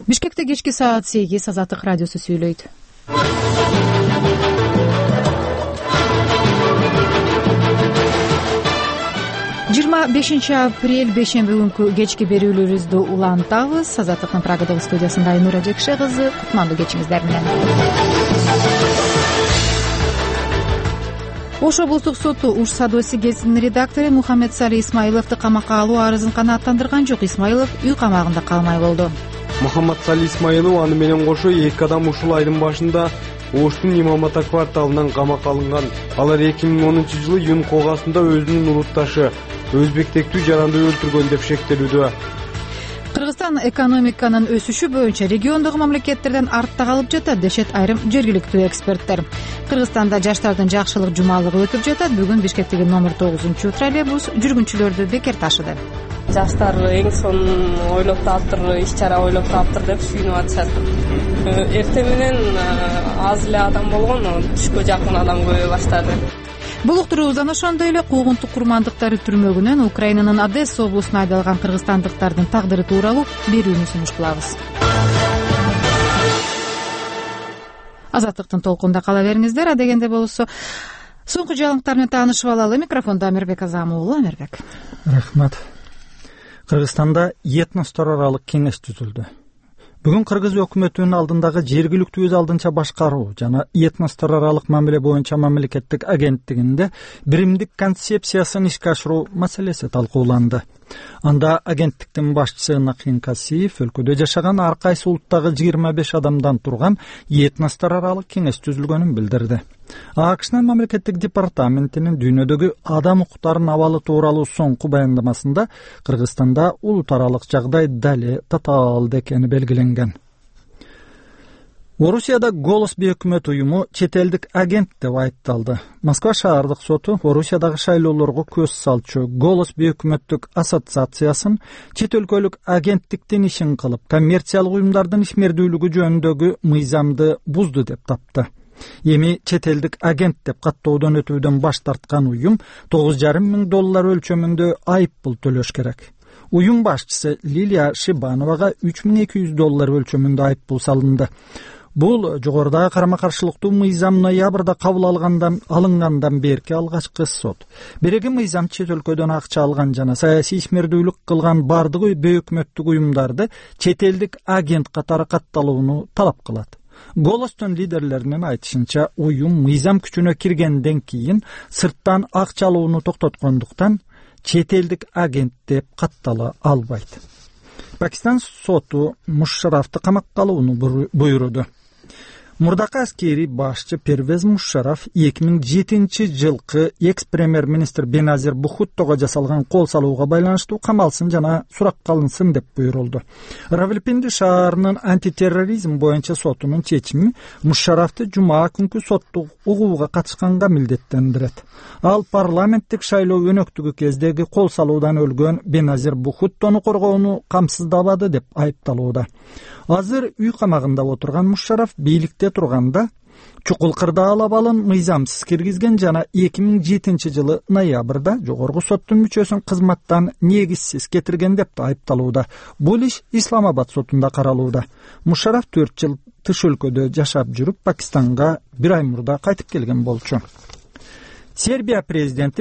Бишкекте кечки саат 8 Азаттык радиосу сүйлөйт. 25 апрель бейшемби күнкү кечки берүүлөрүбүздү улантабыз. Азаттыктын Прагадагы студиясында Айнура Жекше кызы, кутмандуу кечиңиздер менен. Ош облустук соту Уш Садоси гезитинин редактору Мухаммед Сали Исмаиловду камакка алуу арызын канааттандырган жок. Исмаилов үй камагында калмай болду. Мухаммад Сали Исмаилов аны менен кошо 2 адам ушул айдын башында Оштун Имамата кварталынан камакка алынган. Алар 2010-жылы июнь когасында өзүнүн урутташы өзбек тектүү жаранды өлтүргөн деп шектелүүдө. Кыргызстан экономиканын өсүшү боюнча региондогу мамлекеттерден артта калып жатат, дешет айрым жергиликтүү эксперттер. Кыргызстанда жаштардын жакшылык жумалыгы өтүп жатат. Бүгүн Бишкектеги номер 9 троллейбус жүргүнчүлөрдү бекер ташыды. Жаштар эң сонун ойлоп таптыр, иш-чара ойлоп таптыр деп сүйүнүп атышат. Эртең менен аз эле адам болгон, түшкө жакын адам көбөйө баштады. Бул уктуруубуздан ошондой эле куугунтук курмандыктары түрмөгүнөн Украинанын Одесса облусуна айдалган кыргызстандыктардын тагдыры тууралуу берүүнү сунуш кылабыз. Азаттыктын толкунда кала бериңиздер. Адегенде болсо соңку жаңылыктар менен таанышып алалы. Микрофондо Амирбек Азам уулу. Амирбек. Рахмат. Кыргызстанда этностор аралык кеңеш түзүлдү. Бүгүн Кыргыз өкмөтүнүн алдындагы жергиликтүү өз алдынча башкаруу жана этностор аралык мамиле боюнча мамлекеттик агенттигинде биримдик концепциясын ишке ашыруу маселеси талкууланды. Анда агенттиктин башчысы Накин Касиев өлкөдө жашаган ар кайсы улуттагы 25 адамдан турган этностор аралык кеңеш түзүлгөнүн билдирди. АКШнын мамлекеттик департаментинин дүйнөдөгү адам укуктарынын абалы тууралуу соңку баяндамасында Кыргызстанда улут аралык жагдай дале татаалдуу экени белгиленген. Орусияда Голос бейөкмөт уюму чет элдик агент деп айыпталды. Москва шаардык соту Орусиядагы шайлоолорго көз салчу Голос бейөкмөттүк ассоциациясын чет өлкөлүк агенттиктин ишин кылып, коммерциялык уюмдардын ишмердүүлүгү жөнүндөгү мыйзамды бузду деп тапты. Эми чет элдик агент деп каттоодон өтүүдөн баш тарткан уюм $9,5 миң өлчөмүндө айыппул төлөш керек. Уюм башчысы Лилия Шибановага $3,200 өлчөмүндө айыппул салынды. Бул жогорудагы карама-каршылыктуу мыйзам ноябрда кабыл алынгандан берки алгачкы сот. Береги мыйзам чет өлкөдөн акча алган жана саясий ишмердүүлүк кылган бардык бейөкмөттүк уюмдарды чет элдик агент катары катталууну талап кылат. Голостун лидерлеринин айтышынча, уюм мыйзам күчүнө киргенден кийин сырттан акча алууну токтоткондуктан чет элдик агент деп каттала албайт. Пакистан соту Мушарафты камакка алууну буйруду. Мурдакы аскери башчы Первез Мушараф 2007-жылкы экс-премьер-министр Беназир Бухуттого жасалган кол салууга байланыштуу камалсын жана суракка алынсын деп буйрулду. Равилпинди шаарынын антитерроризм боюнча сотунун чечими Мушарафты жума күнкү соттук угууга катышканга милдеттендирет. Ал парламенттик шайлоо өнөктүгү кездеги кол салуудан өлгөн Беназир Бухуттону коргоону камсыздабады деп айыпталууда. Азыр үй камагында отурган Мушараф бийликте турганда чукул кырдаал абалын мыйзамсыз киргизген жана 2007-жылы ноябрда жогорку соттун мүчөсүн кызматтан негизсиз кетирген деп айыпталууда. Бул иш Исламабад сотунда каралууда. Мушараф 4 жыл тыш өлкөдө жашап жүрүп, Пакистанга 1 ай мурда кайтып келген болчу. Сербия президенти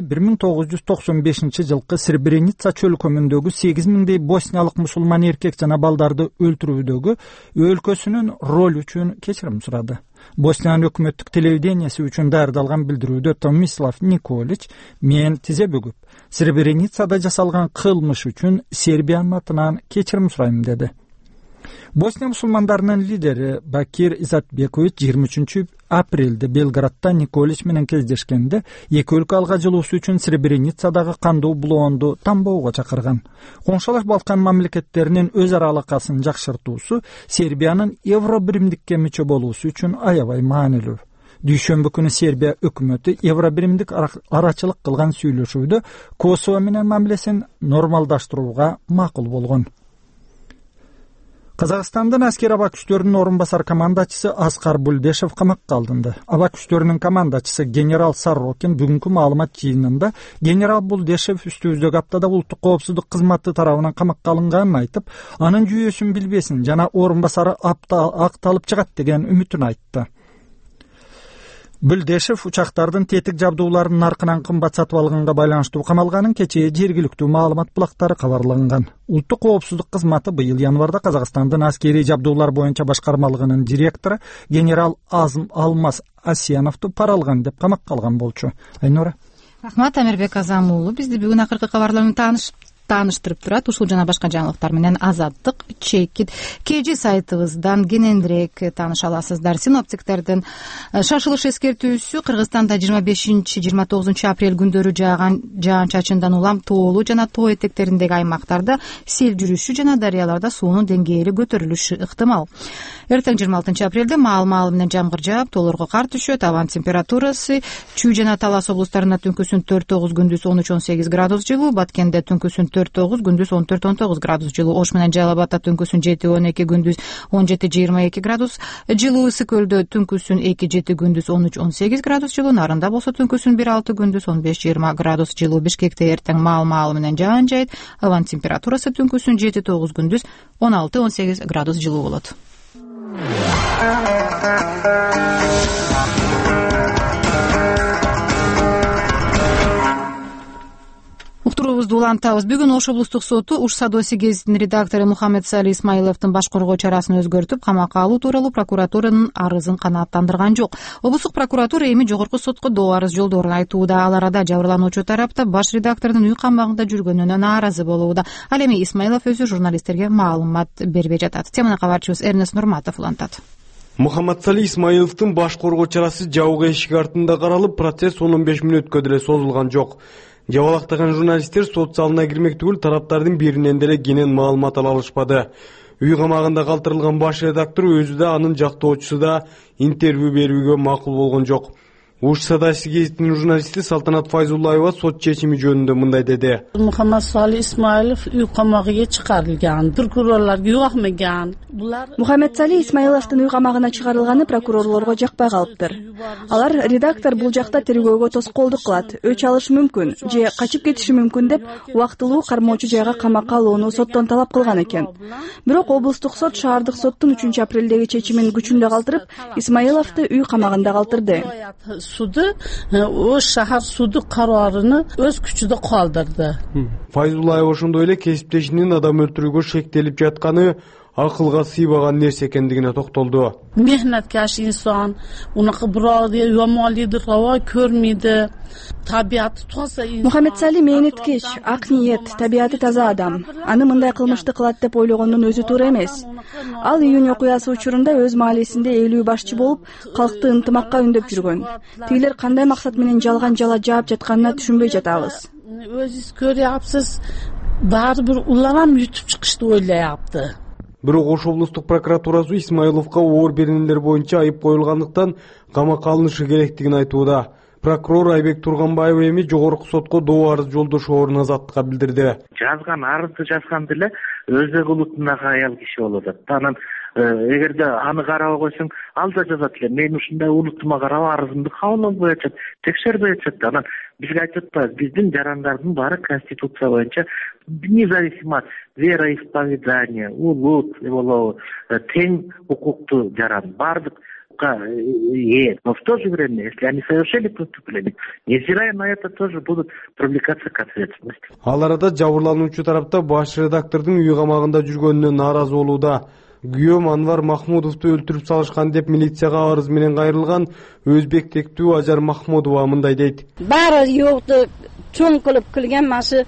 1995-жылкы Сребреница чөл көмүндөгү 8 миңдей босниялык мусулман эркек жана балдарды өлтүрүүдөгү өлкөсүнүн ролу үчүн кечирим сурады. Босниянын өкмөттүк телевидениясы үчүн даярдалган билдирүүдө Томислав Николич мен тизе бүгүп, Сребреницада жасалган кылмыш үчүн Сербиянын атынан кечирим сурайм деди. Босния мусулмандарынын лидери Бакир Изатбекович 23 апрелде Белградда Николич менен кездешкенде эки өлкө алга жылуусу үчүн Сребреницадагы кандуу булоону тамбоого чакырган. Коңшалаш Балкан мамлекеттеринин өз ара алакасын жакшыртуусу Сербиянын Евробиримдикке мүчө болуусу үчүн аябай маанилүү. Дүйшөмбү күнү Сербия өкмөтү Евробиримдик арачылык кылган сүйлөшүүдө Косово менен мамилесин нормалдаштырууга макул болгон. Казакстандын аскер аба күчтөрүнүн орун басар командачысы Аскар Булдешев камакка алынды. Аба күчтөрүнүн командачысы генерал Сорокин бүгүнкү маалымат жыйынында генерал Булдешев үстүбүздөгү аптада улуттук коопсуздук кызматы тарабынан камакка алынганын айтып, анын жүйөсүн билбесин жана орун басары акталып чыгат деген үмүтүн айтты. Булдешев учактардын тетик жабдууларын наркынан кымбат сатып алганга байланыштуу камалганын кечээ жергиликтүү маалымат булактары кабарлаган. Улуттук коопсуздук кызматы быйыл январда Казакстандын аскерий жабдуулар боюнча башкармалыгынын директору генерал Алмаз Асьяновду пара алган деп камакка алган болчу. Айнура. Рахмат, Амирбек Азамуулу. Бизди бүгүн акыркы кабарлар менен тааныштырып турат. Ушул жана башка жаңылыктар менен Азаттык чекит KG сайтыбыздан кененирээк тааныша аласыздар. Синоптиктердин шашылыш эскертүүсү Кыргызстанда 25-29 апрель күндөрү жааган жаан-чачындан улам тоолуу жана тоо этектериндеги аймактарда сел жүрүшү жана дарыяларда суунун деңгээли көтөрүлүшү ыктымал. Эртең 26 апрелде маал менен жамгыр жаап, тоолорго кар түшөт. Абан температурасы Чүй жана Талас облустарында түнкүсүн 4-9, күндүз 13-18 градус жылуу, Баткенде түнкүсүн 4-9, күндүз 14-19 градус жылуу, Ош менен Жалал Абадда түнкүсүн 7-12, күндүз 17-22 градус жылуу, Ысык Көлдө түнкүсүн 2-7, күндүз 13-18 градус жылуу, Нарында болсо түнкүсүн 1-6, күндүз 15-20 градус жылуу. Бишкекте эртең маал менен жаан жайт. Абан температурасы түнкүсүн 7-9, күндүз 16-18 градус жылуу болот. Уктуруубузду улантабыз. Бүгүн Ош облустук соту Уш Садоси гезитинин редактору Мухаммедсали Исмаиловдун баш коргоо чарасын өзгөртүп, камакка алуу тууралуу прокуратуранын арызын канааттандырган жок. Облустук прокуратура эми жогорку сотко доо арыз жолдоорун айтууда. Ал арада жабырлануучу тарапта баш редактордун үй камагында жүргөнүнө нааразы болууда. Ал эми Исмаилов өзү журналисттерге маалымат бербей жатат. Теманы кабарчыбыз Эрнест Нурматов улантат. Мухаммедсали Исмаиловдун баш коргоо чарасы жабык эшик артында каралып, процесс 15 мүнөткө деле созулган жок. Жабалактаган журналисттер сот залына кирмек түгүл, тараптардын биринен деле кенен маалымат ала алышпады. Үй камагында калтырылган баш редактор өзү да, анын жактоочусу да интервью берүүгө макул болгон жок. Уш Садоси гезитинин журналисти Салтанат Файзуллаева сот чечими жөнүндө мындай деди. Мухаммедсали Исмаилов үй камагына чыгарылган, прокурорлор юакмаган. Мухаммедсали Исмаиловдун үй камагына чыгарылганы прокурорлорго жакпай калыптыр. Алар редактор бул жакта тергөөгө тоскоолдук кылат, өч алышы мүмкүн же качып кетиши мүмкүн деп убактылуу кармоочу жайга камакка алууну соттон талап кылган экен. Бирок облустук сот шаардык соттун 3 апрелдеги чечимин күчүндө калтырып, Исмаиловду үй камагында калтырды. Суду, Ош шаар суду карарыны өз күчүндө калдырды. Файзуллаева ошондой эле кесиптешинин адам өлтүрүүгө шектелип жатканы акылга сыйбаган нерсе экендигине токтолду. Мехнеткаш инсан, унакы бирок йомонлугу рава көрмөйдү. Табиаты таза инсан. Мухаммедсали мээнеткеч, ак ниет, табиаты таза адам. Аны мындай кылмышты кылат деп ойлогондун өзү туура эмес. Ал июнь окуясы учурунда өз маалесинде элүү башчы болуп, калкты ынтымакка үндөп жүргөн. Тигилер кандай максат менен жалган жала жаап жатканына түшүнбөй жатабыз. Өзүңүз көрөпсүз, баары бир уларам ютуп чыгышты ойлояпты. Бирок Ош облустук прокуратурасы Исмаиловго оор беренелер боюнча айып коюлгандыктан камакка алынышы керектигин айтууда. Прокурор Айбек Турганбаев эми жогорку сотко доо арыз жолдошоорун азаттыкка билдирди. Жазган арызды жазган деле өзбек улутундагы аял киши болуп атат. Анан эгерде аны карабай койсоң, ал да жазат эле. Мен ушундай улутума карап арызымды кабылбай атат, текшербей атат. Анан бизге айтып атпайбы, биздин жарандардын баары конституция боюнча независимо от вероисповедания, улут, тең укуктуу жаран. Бардык но в то же время, если они совершили преступление, невзирая на это, тоже будут привлекаться к ответственности. Ал арада жабырлануучу тарапта баш редактордун үй камагында жүргөнүнө нааразы болууда. Күйөөм Анвар Махмудовду өлтүрүп салышкан деп милицияга арыз менен кайрылган өзбек тектүү Ажар Махмудова мындай дейт. Баары жокту чоң кылып кылган машы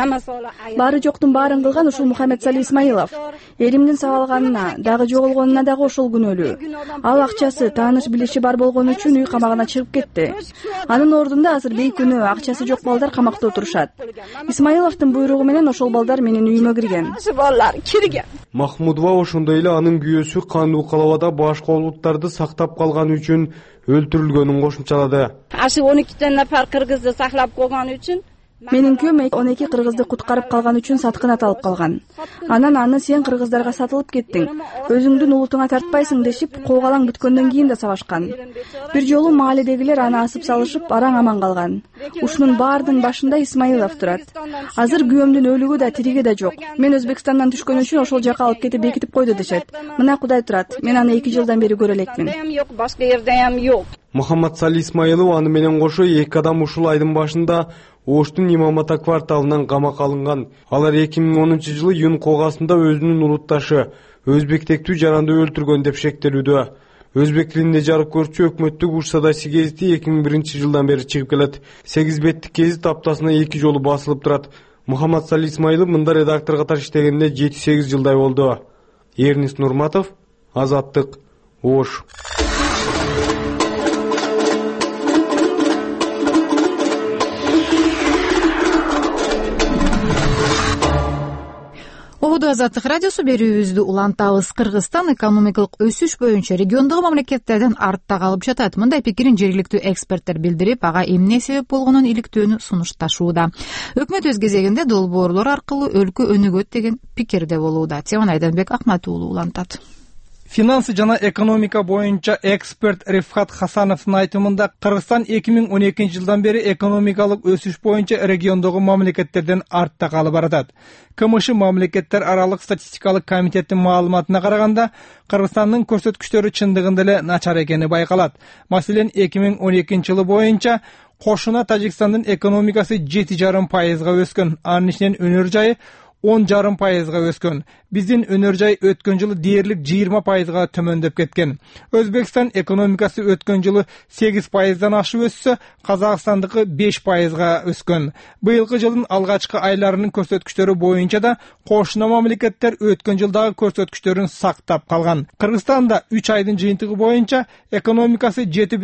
баары жоктун баарын кылган ушул Мухаммедсали Исмаилов. Эримдин сабалганына, дагы жоголгонуна дагы ошол күнөөлүү. Ал акчасы, тааныш билиши бар болгон үчүн үй камагына чыгып кетти. Анын ордунда азыр бейкүнөө, акчасы жок балдар камакта отурушат. Исмаиловдун буйругу менен ошол балдар менин үйүмө кирген. Махмудова ошондой эле анын күйөөсү кандуу калабада башка улуттарды сактап калган үчүн өлтүрүлгөнүн кошумчалады. Ашы 12 нафар кыргызды сактап койгон үчүн Менин күйөөм 12 кыргызды куткарып калган үчүн саткынат алып калган. Анан аны сен кыргыздарга сатылып кеттиң. Өзүңдүн улутуңа тартпайсың дешип, коогалаң бүткөндөн кийин да сабашкан. Бир жолу мааледегилер аны асып салышып, араң аман калган. Ушунун баарынын башында Исмаилов турат. Азыр күйөөмдүн өлүгү да тириги да жок. Мен Өзбекстандан түшкөн үчүн ошол жака алып кетип бекитип койду дешет. Мына Кудай турат. Мен аны 2 жылдан бери көрө элекмин. Башка жерден жок. Мухаммадсали Исмаилов аны менен кошо 2 адам ушул айдын башында Оштун Имамата кварталынан камакка алынган. Алар 2010 жылы Юн кооgasында өзүнүн улутташы өзбектектүү жаранды өлтүргөн деп шектелүүдө. Өзбек тилинде жарык көрчү өкмөттүк Уш-Садаси гезити 2001 жылдан бери чыгып келет. 8 беттик гезит аптасына 2 жолу басылып турат. Мухаммадсали Исмаилов мында редактор катары иштегенде 7-8 жылдай болду. Эрнис Нурматов, Азаттык, Ош. Обуду Азаттык радиосу берүүбүздү улантабыз. Кыргызстан экономикалык өсүш боюнча региондогу мамлекеттерден артта калып жатат. Мындай пикирин жергиликтүү эксперттер билдирип, ага эмне себеп болгонун иликтөөнү сунушташууда. Өкмөт өз кезегинде долбоорлор аркылуу өлкө өнүгөт деген пикирде болууда. Теманы Айданбек Акмат уулу улантат. Финансы жана экономика боюнча эксперт Рифхат Хасановдун айтымында Кыргызстан 2012 жылдан бери экономикалык өсүш боюнча региондогу мамлекеттерден артта калып баратат. КМШ мамлекеттер аралык статистикалык комитеттин маалыматына караганда, Кыргызстандын көрсөткүчтөрү чындыгында эле начар экени байкалат. Маселен, 2012 жылы боюнча кошуна Тажикстандын экономикасы 7,5% өскөн. Анын ичинен өнөр жайы 10,5% өскөн. Биздин өнөр жай өткөн жылы дээрлик 20%га төмөндөп кеткен. Өзбекстан экономикасы өткөн жылы 8%дан ашып өссө, Казакстандыкы 5%га өскөн. Быйылкы жылдын алгачкы айларынын көрсөткүчтөрү боюнча да кошуна мамлекеттер өткөн жылдагы көрсөткүчтөрүн сактап калган. Кыргызстанда 3 айдын жыйынтыгы боюнча экономикасы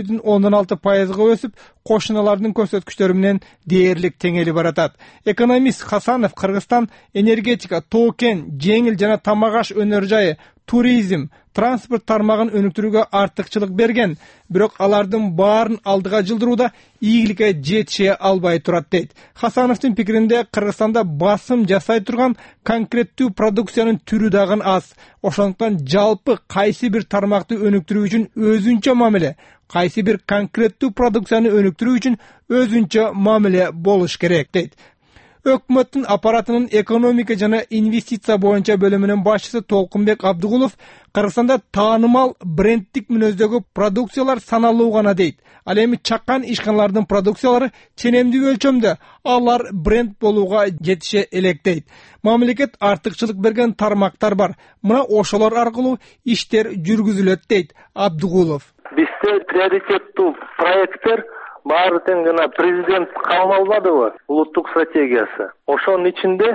7,16%га өсүп, кошуналардын көрсөткүчтөрү менен дээрлик теңели баратат. Экономист Хасанов Кыргызстан энергетика, токен, жеңил жана тамак аш өнөр жайы, туризм, транспорт тармагын өнүктүрүүгө артыкчылык берген, бирок алардын баарын алдыга жылдырууда ийгиликке жетише албай турат дейт. Хасановдун пикиринде Кыргызстанда басым жасай турган конкреттүү продукциянын түрү дагы аз. Ошондуктан жалпы кайсы бир тармакты өнүктүрүү үчүн өзүнчө мамиле, кайсы бир конкреттүү продукцияны өнүктүрүү үчүн өзүнчө мамиле болуш керек дейт. Өкмөттүн аппаратынын экономика жана инвестиция боюнча бөлүмүнүн башчысы Толкунбек Абдыгулов Кыргызстанда таанымал брендтик мүнөздөгү продукциялар саналуу гана дейт. Ал эми чакан ишканалардын продукциялары ченемдүү өлчөмдө, алар бренд болууга жетише элек дейт. Мамлекет артыкчылык берген тармактар бар. Мына ошолор аркылуу иштер жүргүзүлөт дейт Абдыгулов. Бизде приоритеттүү проекттер баары тең жана президент кабыл албадыбы улуттук стратегиясы. Ошонун ичинде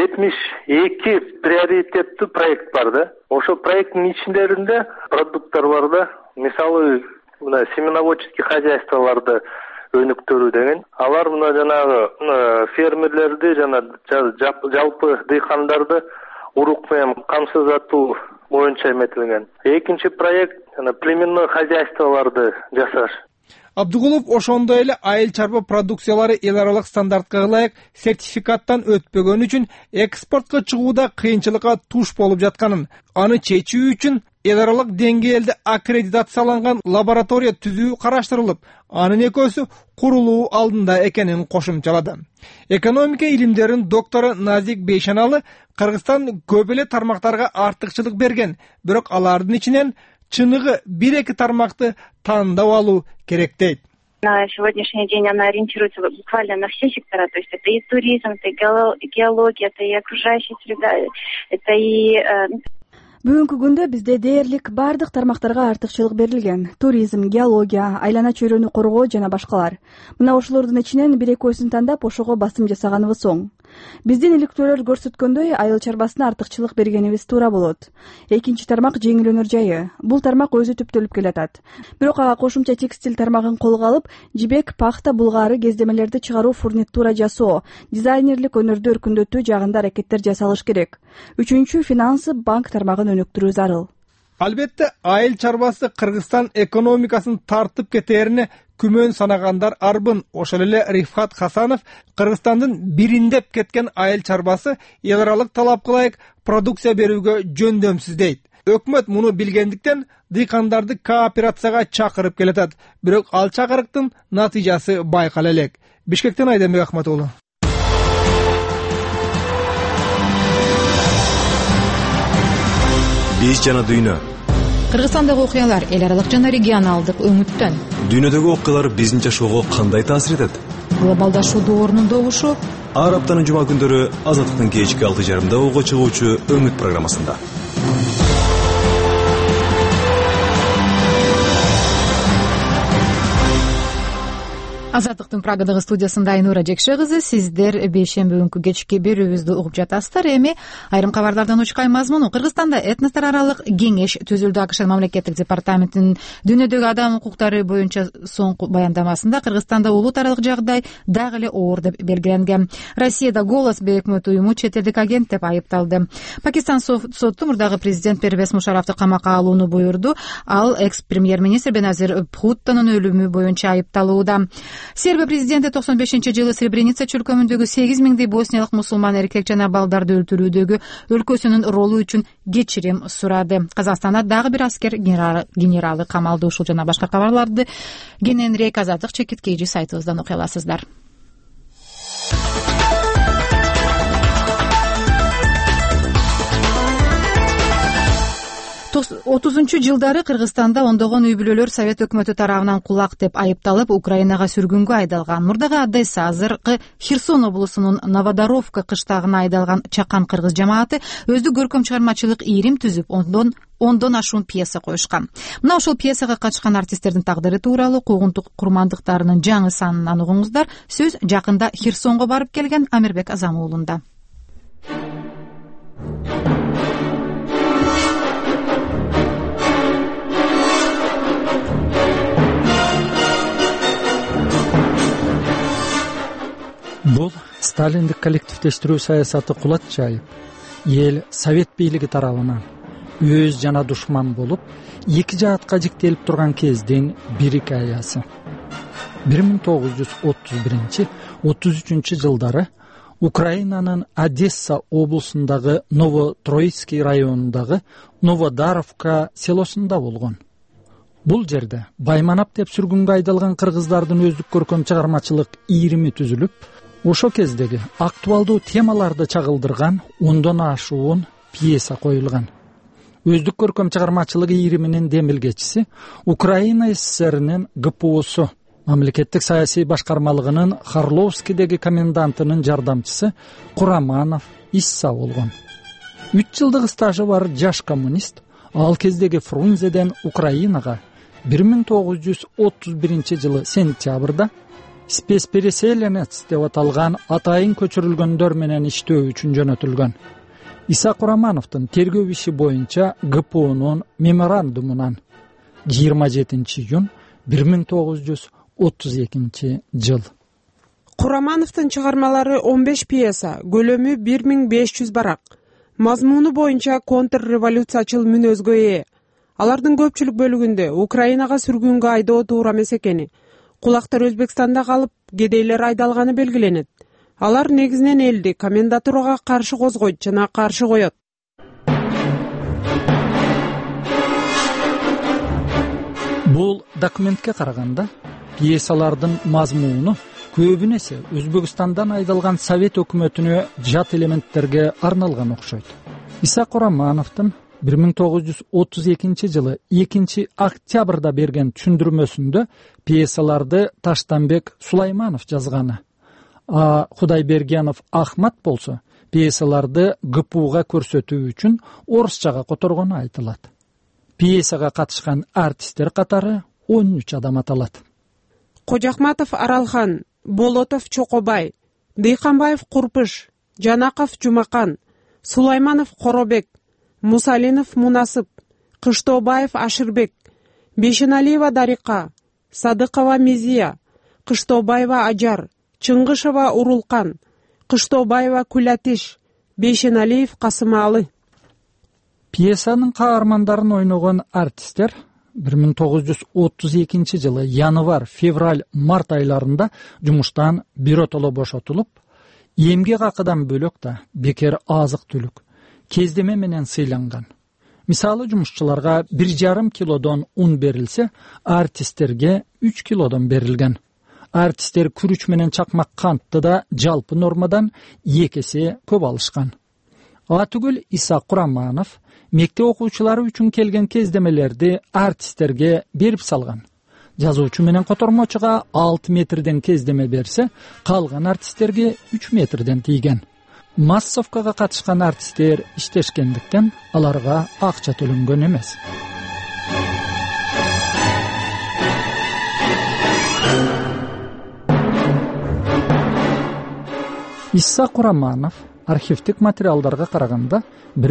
72 приоритеттүү проект бар да. Ошо проекттин ичиндеринде продукттар бар да. Мисалы, мына семеноводческий хозяйстволорду өнүктүрүү деген. Алар мына жанагы фермерлерди жана жалпы дыйкандарды урук менен камсыздатуу боюнча эметилген. Экинчи проект племенной хозяйстволорду жасаш. Абдыгулов ошондой эле айыл чарба продукциялары эл аралык стандартка ылайык сертификаттан өтпөгөн үчүн экспортко чыгууда кыйынчылыкка туш болуп жатканын, аны чечүү үчүн эл аралык деңгээлде аккредитацияланган лаборатория түзүү караштырылып, анын экөөсү курулуу алдында экенин кошумчалады. Экономика илимдеринин доктору Назик Бейшаналы Кыргызстан көп эле тармактарга артыкчылык берген, бирок алардын ичинен чыныгы 1-2 тармакты тандап алуу керек дейт. На сегодняшний день она ориентируется буквально на все сектора, то есть это и туризм, это и геология, это и окружающая среда, это и... Бүгүнкү күндө бизде дээрлик бардык тармактарга артыкчылык берилген. Туризм, геология, айлана чөйрөнү коргоо жана башкалар. Мына ошолордун ичинен 1-2 тандап ошого басым жасаганыбыз оң. Биздин иликтөөлөр көрсөткөндөй айыл чарбасына артыкчылык бергенибиз туура болот. Экинчи тармак жеңил өнөр жайы. Бул тармак өзү түптөлүп келатат. Бирок ага кошумча текстиль тармагын колго алып, жибек, пахта, булгары, кездемелерди чыгаруу, фурнитура жасоо, дизайнерлик өнөрдү өркүндөтүү жагында аракеттер жасалыш керек. Үчүнчү финансы, банк тармагын өнүктүрүү зарыл. Албетте, айыл чарбасы Кыргызстан экономикасын тартып кетерине күмөн санагандар арбын. Ошол эле Рифкат Хасанов Кыргызстандын бириндеп кеткен айыл чарбасы эл аралык талап кылайык продукция берүүгө жөндөмсүз дейт. Өкмөт муну билгендиктен дыйкандарды кооперацияга чакырып келатат. Бирок ал чакырыктын натыйжасы байкала элек. Бишкектен Айдамбек Ахматуулу. Биз жана дүйнө. Кыргызстандагы окуялар эл аралык жана регионалдык өңүттөн. Дүйнөдөгү окуялар биздин жашоого кандай таасир этет? Глобалдашуу доорунун добушу. Ар аптанын жума күндөрү Азаттыктын кечки 6:30 ого чыгуучу Өңүт программасында. Азаттыктын Прагадагы студиясында Айнура Жекше кызы, сиздер бейшемби күнкү кечки берүүбүздү угуп жатасыздар. Эми айрым кабарлардан учкай мазмуну. Кыргызстанда этностор аралык кеңеш түзүлдү. АКШ мамлекеттик департаментинин дүйнөдөгү адам укуктары боюнча соңку баяндамасында Кыргызстанда улут аралык жагдай дагы эле оор деп белгиленген. Россияда Голос өкмөт уюму чет элдик агент деп айыпталды. Пакистан соту мурдагы президент Первез Мушарафты камакка алууну буйрду. Ал экс-премьер-министр Беназир Бхуттонун өлүмү боюнча айыпталууда. Сербия президенти 95-жылы Сребреница чөлкөмүндөгү 8000 босниялык мусулман эркек жана балдарды өлтүрүүдөгү өлкөсүнүн ролу үчүн кечирим сурады. Казакстанда дагы бир аскер генералы камалды. Ушул жана башка кабарларды кененирээк Азаттык чекиткейжи сайтыбыздан окуй аласыздар. 30-жылдары Кыргызстанда ондогон үй бүлөлөр Совет өкмөтү тарабынан кулак деп айыпталып, Украинага сүргүнгө айдалган. Мурдагы Одесса, азыркы Херсон облусунун Новодоровка кыштагына айдалган чакан кыргыз жамааты өздүк көркөм чыгармачылык ийрим түзүп, ондон ашуун пьеса коюшкан. Мына ошол пьесага катышкан артисттердин тагдыры тууралуу куугунтук курмандыктарынын жаңы санынан угуңуздар. Сөз жакында Херсонго барып келген Амирбек Азамуулунда. Бул Сталиндик коллективдештирүү саясаты кулат жайып, эл Совет бийлиги тарабынан өз жана душман болуп, эки жаатка жиктелип турган кездин бир икаясы. 1931-33 жылдары Украинанын Одесса облусундагы Новотроицкий районундагы Новодаровка селосунда болгон. Бул жерде Байманап деп сүргүнгө айдалган кыргыздардын өздүк көркөм чыгармачылык ийрими түзүлүп, ошо кездеги актуалдуу темаларды чагылдырган ондон ашуун пьеса коюлган. Өздүк көркөм чыгармачылык ийриминин демилгечиси Украина СССРнин ГПУсу, мамлекеттик саясий башкармалыгынын Харловскийдеги комендантынын жардамчысы Кураманов Исса болгон. 3 жылдык стажы бар жаш коммунист ал кездеги Фрунзеден Украинага 1931 жылы сентябрда спецпереселенец деп аталган атайын көчүрүлгөндөр менен иштөө үчүн жөнөтүлгөн. Иса Курамановдун тергөө иши боюнча ГПУнун меморандумунан 27 июнь 1932 жыл. Курамановдун чыгармалары 15 пьеса, көлөмү 1500 барак. Мазмуну боюнча контрреволюциячыл мүнөзгө ээ. Алардын көпчүлүк бөлүгүндө Украинага сүргүнгө айдоо туура эмес экени, кулактар Өзбекстанда калып, кедейлер айдалганы белгиленет. Алар негизинен элди комендатурага каршы козгойт жана каршы коет. Бул документке караганда пьесалардын мазмуну көбүн эсе Өзбекстандан айдалган Совет өкмөтүнө жат элементтерге арналган окшойт. Иса Курамановдун 1932 жылы 2 октябрда берген түшүндүрмөсүндө пьесаларды Таштанбек Сулайманов жазганы. Кудайбергенов Ахмат болсо пьесаларды ГПУга көрсөтүү үчүн орусчага которгону айтылат. Пьесага катышкан артисттер катары 13 адам аталат. Кожахматов Аралхан, Болотов Чокобай, Дыйканбаев Курпыш, Жанаков Жумакан, Сулайманов Коробек, Мусалинов Мунасып, Кыштобаев Ашырбек, Бешеналиева Дарика, Садыкова Мизия, Кыштобаева Ажар, Чыңгышева Урулкан, Кыштобаева Кулатиш, Бешеналиев Касымалы. Пьесанын каармандарын ойногон артисттер 1932 жылы январь, февраль, март айларында жумуштан биротоло бошотулуп, эмгек акыдан бөлөк да бекер азык түлүк, кездеме менен сыйланган. Мисалы жумушчуларга 1,5 килодон ун берилсе, артисттерге 3 килодон берилген. Артисттер күрүч менен чакмак кантты да жалпы нормадан 2 эсе көп алышкан. Атүгүл Иса Кураманов мектеп окуучулары үчүн келген кездемелерди артисттерге берип салган. Жазуучу менен котормочуга 6 метрден кездеме берсе, калган артисттерге 3 метрден тийген. Массовкага катышкан артисттер иштешкендиктен аларга акча төлөнгөн эмес. Иса Кураманов архивдик материалдарга караганда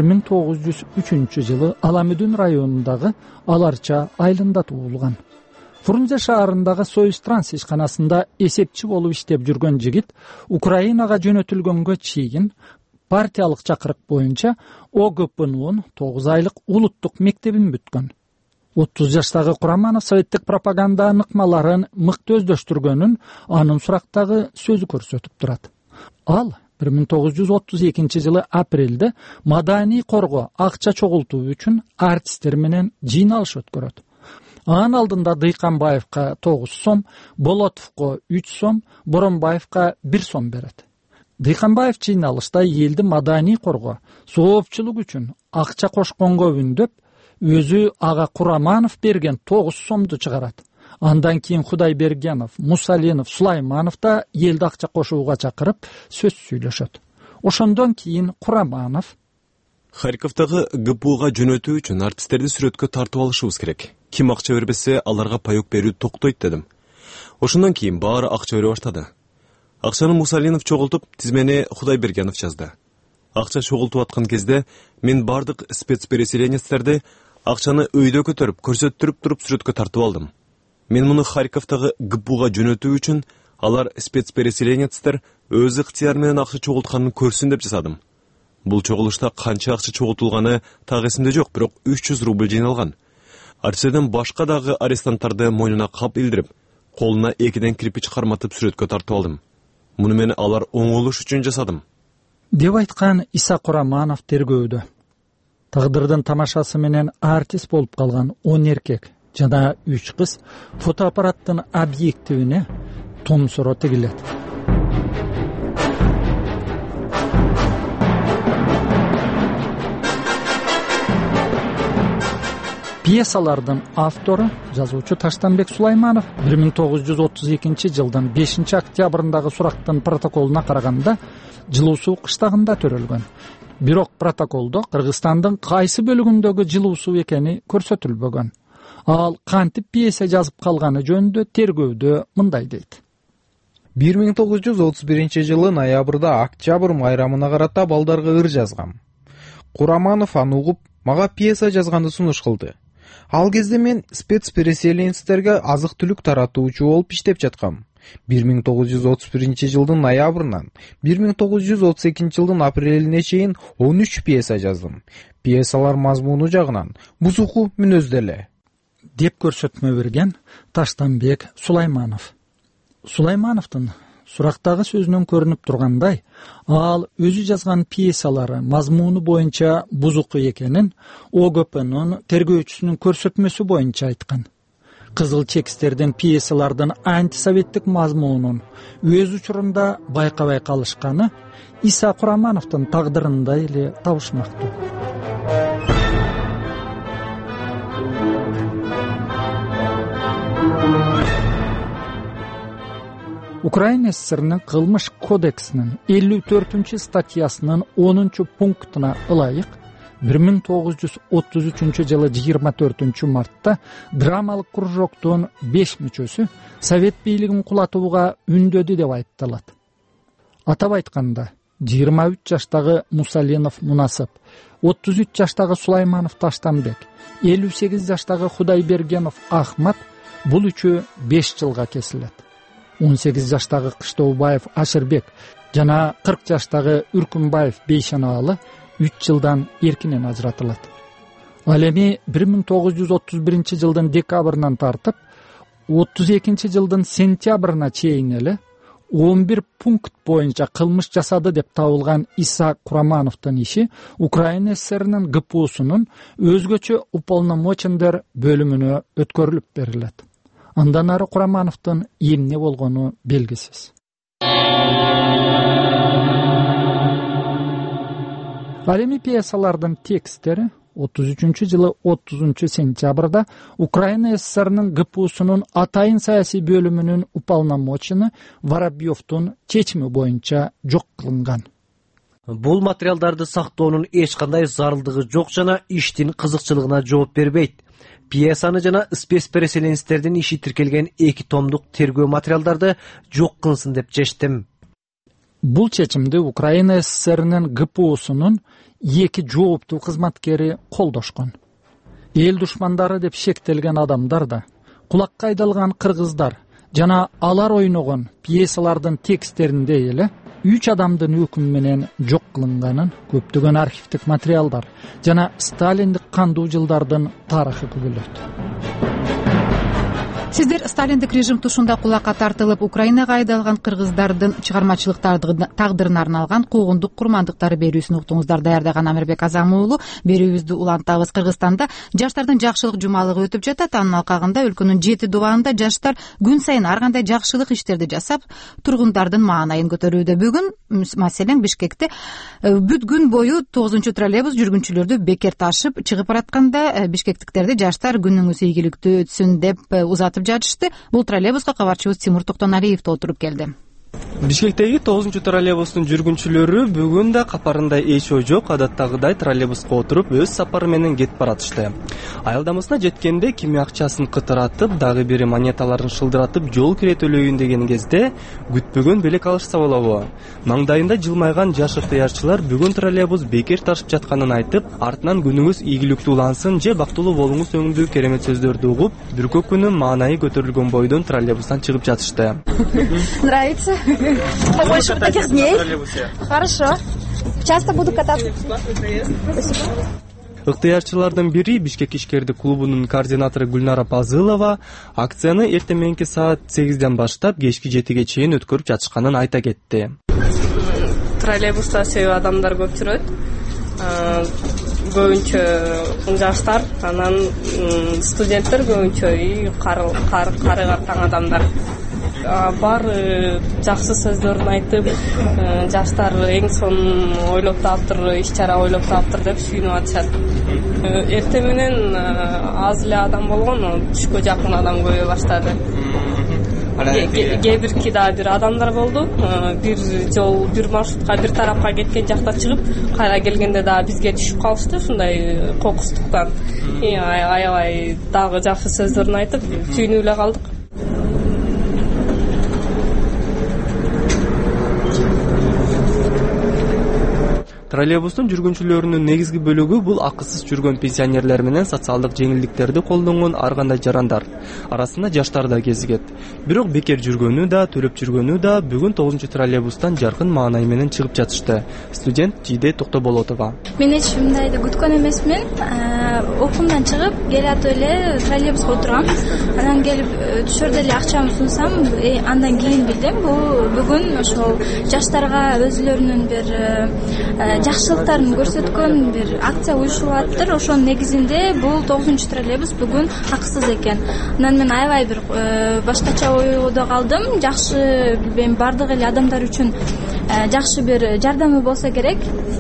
1903 жылы Аламүдүн районундагы Аларча айылында туулган. Фрунзе шаарындагы Союз Транс ишканасында эсепчи болуп иштеп жүргөн жигит Украинага жөнөтүлгөнгө чейин партиялык чакырык боюнча ОГПНУнун 9 айлык улуттук мектебин бүткөн. 30 жаштагы Кураманов советтик пропаганда ныкмаларын мыкты өздөштүргөнүн анын сурактагы сөзү көрсөтүп турат. Ал 1932 жылы апрелде маданий корго акча чогултуу үчүн артисттер менен жыйналыш өткөрөт. Анын алдында Дыйканбаевка 9 сом, Болотовго 3 сом, Боронбаевка 1 сом берет. Дыйканбаев жыйналышта элди маданий корго соопчулук үчүн акча кошконго үндөп, өзү ага Кураманов берген 9 сомду чыгарат. Андан кийин Кудайбергенов, Мусалинов, Сулайманов да элди акча кошууга чакырып сөз сүйлөшөт. Ошондон кийин Кураманов Харьковдагы ГПУга жөнөтүү үчүн артисттерди сүрөткө тартып алышыбыз керек. Ким акча бербесе, аларга паек берүү токтойт дедим. Ошондон кийин баары акча бере баштады. Акчаны Мусалинов чогултуп, тизмени Кудайбергенов жазды. Акча чогултуп аткан кезде мен бардык спецпереселенецтерди акчаны өйдө көтөрүп, көрсөттүрүп туруп сүрөткө тартып алдым. Мен муну Харьковдагы ГПУга жөнөтүү үчүн алар спецпереселенецтер өз ыктыяр менен акча чогултканын көрсүн деп жасадым. Бул чогулушта канча акча чогултулганы так эсимде жок, бирок 300 рубль жыйналган. Артисттерден башка дагы арестанттарды мойнуна кап илдирип, колуна 2ден кирпич карматып сүрөткө тартып алдым. Муну мен алар оңолуш үчүн жасадым. Деп айткан Иса Кураманов тергөөдө. Тагдырдын тамашасы менен артист болуп калган 10 эркек жана 3 кыз фотоаппараттын объективине томсоро тигилет. Пьесалардын автору жазуучу Таштанбек Сулайманов 1932 жылдын 5 октябрындагы сурактын протоколуна караганда жылуу суу кыштагында төрөлгөн. Бирок протоколдо Кыргызстандын кайсы бөлүгүндөгү жылуу суу экени көрсөтүлбөгөн. Ал кантип пьеса жазып калганы жөнүндө тергөөдө мындай дейт. 1931 жылы ноябрда октябрь майрамына карата балдарга ыр жазгам. Кураманов аны угуп, мага пьеса жазганды сунуш кылды. Ал кезде мен спецпереселенецтерге азык-түлүк таратуучу болуп иштеп жаткам. 1931 жылдын ноябрынан 1932 жылдын апрелине чейин 13 пьеса жаздым. Пьесалар мазмуну жагынан бузуку мүнөздө эле. Деп көрсөтмө берген Таштанбек Сулайманов. Сулаймановдун сурактагы сөзүнөн көрүнүп тургандай, ал өзү жазган пьесалары мазмуну боюнча бузуку экенин ОГПнун тергөөчүсүнүн көрсөтмөсү боюнча айткан. Кызыл чекстерден пьесалардын антисоветтик мазмунун өз учурунда байкабай калышканы Иса Курамановдун тагдырында эле табышмактуу. Украина ССРнин кылмыш кодексинин 54 статьясынын 10 пунктуна ылайык 1933 жылы 24 мартта драмалык кружоктун 5 мүчөсү Совет бийлигин кулатууга үндөдү деп айыпталат. Атап айтканда, 23 жаштагы Мусалинов Мунасып, 33 жаштагы Сулайманов Таштанбек, 58 жаштагы Кудайбергенов Ахмат бул үчөө 5 жылга кесилет. 18 жаштагы Кыштообаев Ашырбек жана 40 жаштагы Үркүнбаев Бейшанаалы 3 жылдан эркинен ажыратылат. Ал эми 1931 декабрынан тартып 32 сентябрына чейин эле 11 пункт боюнча кылмыш жасады деп табылган Иса Курамановдун иши Украина ССРнин ГПУсунун өзгөчө уполномочендар бөлүмүнө өткөрүлүп берилет. Андан ары Курамановдун эмне болгону белгисиз. Ал эми пьесалардын текстери 33-жылы 30 сентябрда Украина ССРнин ГПУсунун атайын саясий бөлүмүнүн уполномочены Воробьевдун чечими боюнча жок кылынган. Бул материалдарды сактоонун эч кандай зарылдыгы жок жана иштин кызыкчылыгына жооп бербейт. Пьесаны жана спецпереселенцтердин иши тиркелген 2 томдук тергөө материалдарды жок кылсын деп чечтим. Бул чечимди Украина ССРнин ГПУсунун 2 жооптуу кызматкери колдошкон. Эл душмандары деп шектелген адамдар да, кулакка айдалган кыргыздар жана алар ойногон пьесалардын тексттеринде эле 3 адамдын өкүмү менен жок кылынганын көптөгөн архивдик материалдар жана сталиндик кандуу жылдардын тарыхы күбөлөйт. Сиздер сталиндик режим тушунда кулакка тартылып Украинага айдалган кыргыздардын чыгармачылык тагдырына арналган куугундук курмандыктары берүүсүн уктуңуздар. Даярдаган Амирбек Азам уулу. Берүүбүздү улантабыз. Кыргызстанда жаштардын жакшылык жумалыгы өтүп жатат. Анын алкагында өлкөнүн 7 дубагында жаштар күн сайын ар кандай жакшылык иштерди жасап, тургундардын маанайын көтөрүүдө. Бүгүн маселен Бишкекте бүт күн бою 9-троллейбус жүргүнчүлөрдү бекер ташып чыгып баратканда бишкектиктерди жаштар күнүңүз ийгиликтүү өтсүн деп узатып жатышты. Бул троллейбуска кабарчыбыз Тимур Токтоналиев отуруп келди. Бишкектеги 9-троллейбустун жүргүнчүлөрү бүгүн да капарында эч ой жок, адаттагыдай троллейбуска отуруп өз сапары менен кетип баратышты. Аялдамасына жеткенде кими акчасын кытыратып, дагы бири монеталарын шылдыратып жол кире төлөйүн деген кезде күтпөгөн белек алышса болобу. Маңдайында жылмайган жаш ыктыярчылар бүгүн троллейбус бекер ташып жатканын айтып, артынан күнүңүз ийгиликтүү улансын же бактылуу болуңуз өңдүү керемет сөздөрдү угуп, бүркөкүнүн маанайы көтөрүлгөн бойдон троллейбустан чыгып жатышты. Нравится? Побольше таких дней. Хорошо. Часто буду кататься. Ыктыярчылардын бири Бишкек ишкердик клубунун координатору Гүлнара Пазылова акцияны эртең мененки саат 8ден баштап кечки 7ге чейин өткөрүп жатышканын айта кетти. Троллейбуста себеп адамдар көп жүрөт. Көбүнчө жаштар, анан студенттер көбүнчө кары картаң адамдар. Баары жакшы сөздөрүн айтып, жаштар эң сонун ойлоп таптыр, иш-чара ойлоп таптыр деп сүйүнүп атышат. Эртең менен аз эле адам болгон, түшкө жакын адам көбөйө баштады. Кээ бирки да бир адамдар болду. Бир маршрутка бир тарапка кеткен жакта чыгып, кайра келгенде да бизге түшүп калышты, ушундай кокустуктан. Аябай дагы жакшы сөздөрүн айтып, сүйүнүп эле калдык. Троллейбустун жүргүнчүлөрүнүн негизги бөлүгү бул акысыз жүргөн пенсионерлер менен социалдык жеңилдиктерди колдонгон ар кандай жарандар. Арасында жаштар да кезигет. Бирок бекер жүргөнү да, төлөп жүргөнү да бүгүн 9-троллейбустан жаркын маанай менен чыгып жатышты. Студент Жиде Токтоболотова. Мен эч мындайды күткөн эмесмин. Окуумдан чыгып, келатып эле троллейбуска отургам. Анан келип түшөрдө эле акчамды сунсам, андан кийин билдим, бул бүгүн ошол жаштарга өзүлөрүнүн бир жакшылыктарын көрсөткөн бир акция уюштурулаттыр. Ошонун негизинде бул 9-троллейбус бүгүн акысыз экен. Анан мен аябай бир башкача ойдо калдым. Жакшы, билбейм, бардык эле адамдар үчүн жакшы бир жардамы болсо керек.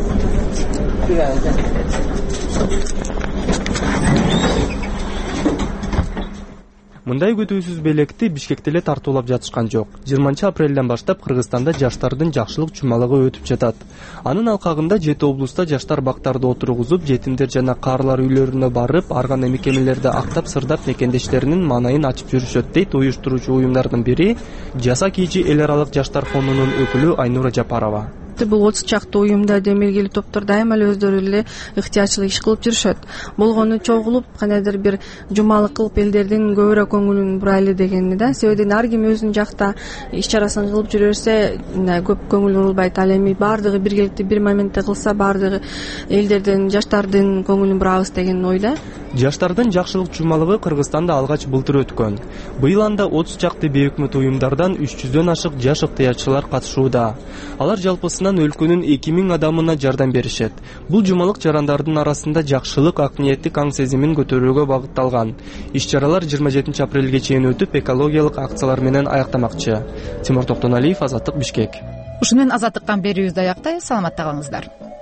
Мындай күтүүсүз белекти Бишкекте эле тартуулап жатышкан жок. 20-апрелден баштап Кыргызстанда жаштардын жакшылык жумалыгы өтүп жатат. Анын алкагында 7 облуста жаштар бактарды отургузуп, жетимдер жана каарылар үйлөрүнө барып, ар кандай мекемелерди актап, сырдап мекендештеринин маанайын ачып жүрүшөт дейт уюштуруучу уюмдардын бири Жаса кийчи эл аралык жаштар фондунун өкүлү Айнура Жапарова. албетте бул 30 чакты уюмда демилгелүү топтор дайыма эле өздөрү эле ыктыярчылык иш кылып жүрүшөт. Болгону чогулуп кандайдыр бир жумалык кылып элдердин көбүрөөк көңүлүн бурайлы дегени да. Себеби ар ким өзүнүн жакта иш чарасын кылып жүрө берсе көп көңүл бурулбайт. Ал эми баардыгы биргеликте бир моментте кылса баардыгы элдердин, жаштардын көңүлүн бурабыз деген ойда. Жаштардын жакшылык жумалыгы Кыргызстанда алгач былтыр өткөн. Быйыл анда 30 чакты бейөкмөт уюмдардан 300дөн ашык жаш ыктыярчылар катышууда. Алар жалпысынан өлкөнүн 2000 адамына жардам беришет. Бул жумалык жарандардын арасында жакшылык, ак ниеттик аң сезимин көтөрүүгө багытталган. Иш-чаралар 27 апрелге чейин өтүп, экологиялык акциялар менен аяктамакчы. Тимур Токтоналиев, Азаттык, Бишкек. Ушуну менен Азаттыктан берүүбүздү аяктайбыз. Саламатта калыңыздар.